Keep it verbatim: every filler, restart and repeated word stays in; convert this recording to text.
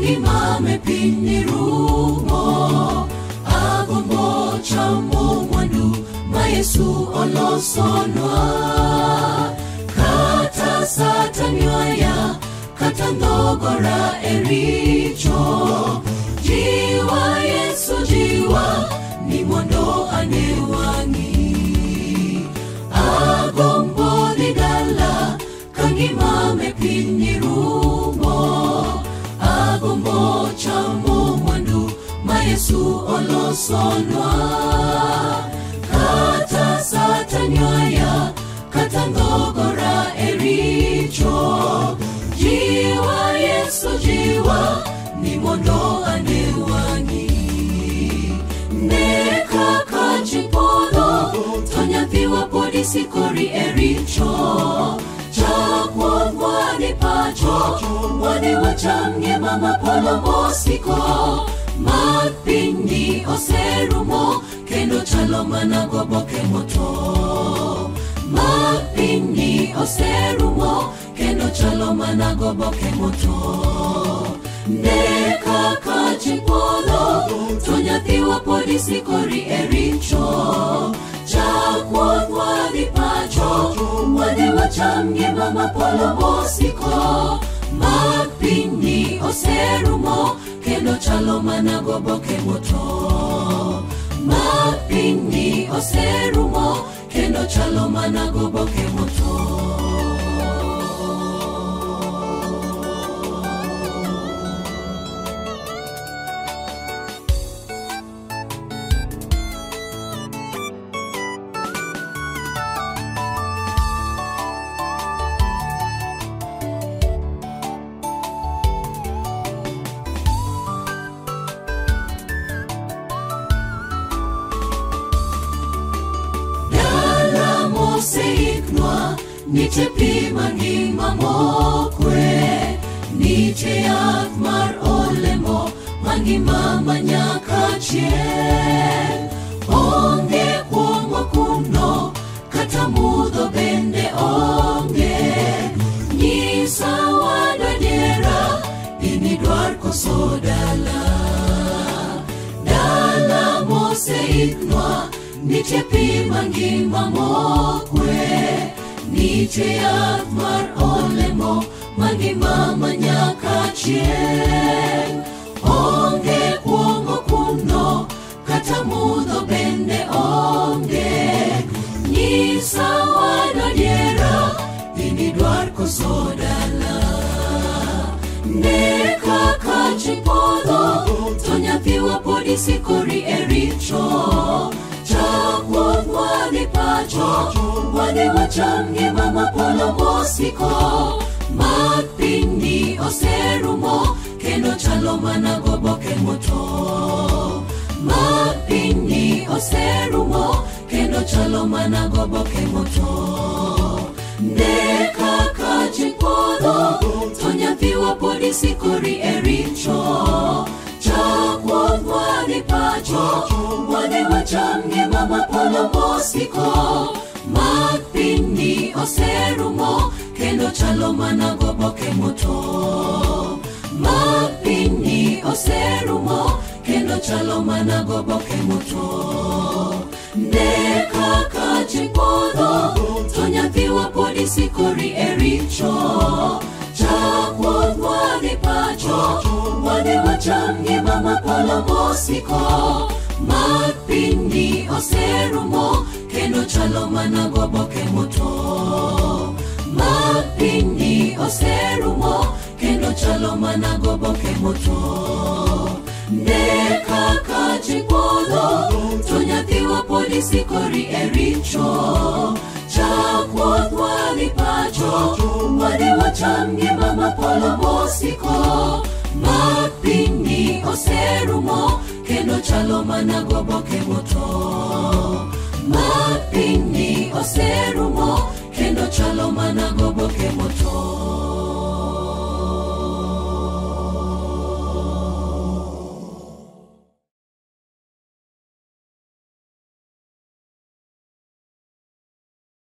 Kangimame pini rumo agombo chamo mwandu ma Yesu olosonwa kata Satan yoya kata ndogora ericho jiwa Yesu jiwa ni mondo anewangi agombo didala kangimame pini rumo agombo chamo mwandu ma Yesu olosonwa kata Satan yoya kata ndogora ericho jiwa Yesu jiwa ni mondo anewangi neka kachipodo tonyaviwa podi sikori ericho chakwa mwani pacho mwani wachange mama polo mosiko mapindi oserumo kendo chaloma na goboke moto mapindi oserumo kendo chaloma na goboke moto neka kachipodo tonyathiwa podi sikori ericho chakwa mwani pacho mwani wachange mama polo mosiko mapindi oserumo kendo chaloma na goboke moto mapindi oserumo kendo chaloma na goboke moto Niche pima ngima mokwe Niche yath mar olemo Mangima manyaka chien Onge kuongo kuno Kata mudho bende onge Nyisa wada diera Inidwar koso dala Dala mose iknwa Niche pima ngima mokwe Niche yath mar olemo mangima manyaka chien Onge kuongo kuno kata mudho bende onge Nyisa wada diera inidwar koso dala Neka kachipodo tonyathiwa podi sikori ericho chakwa mwani pacho mwani wachange mama polo mosiko mapindi oserumo kendo chaloma na goboke moto mapindi oserumo kendo chaloma na goboke moto neka kachipodo tonyathiwa podi sikori ericho chakwa mwani pacho mwani wachange mama polo mosiko mapindi oserumo kendo chaloma na goboke moto mapindi oserumo kendo chaloma na goboke moto neka kachipodo tonyathiwa podi sikori ericho chakwa mwani pacho mwani wachange mama polo mosiko mapindi oserumo kendo chaloma na goboke moto mapindi oserumo kendo chaloma na goboke moto neka kachipodo tonyathiwa podi sikori ericho chakwa mwani pacho mwani wachange mama polo mosiko mapindi oserumo kendo chaloma na goboke moto mapindi oserumo